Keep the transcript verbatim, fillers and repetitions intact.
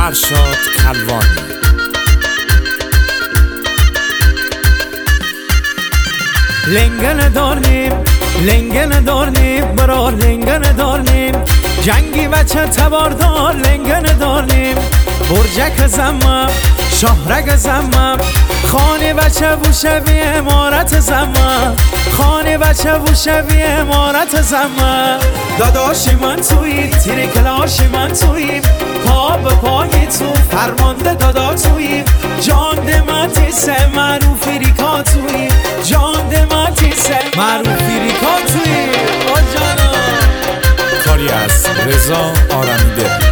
فرشاد خلوانی. لنگن دارنیم لنگن دارنیم برا لنگن دارنیم جنگی بچه تباردار لنگن دارنیم برجک زمم شهرک زمم خانه بچه بوشوی امارت زمم خانه بچه بوشوی امارت زمم داداش من تویی تیر کلاش من تویی پا به پای تو فرمانده دادا تویی جان دمتیسه معروف ریکا تویی جان دمتیسه معروف ریکا تویی او جانا کاری از رضا آرمیده.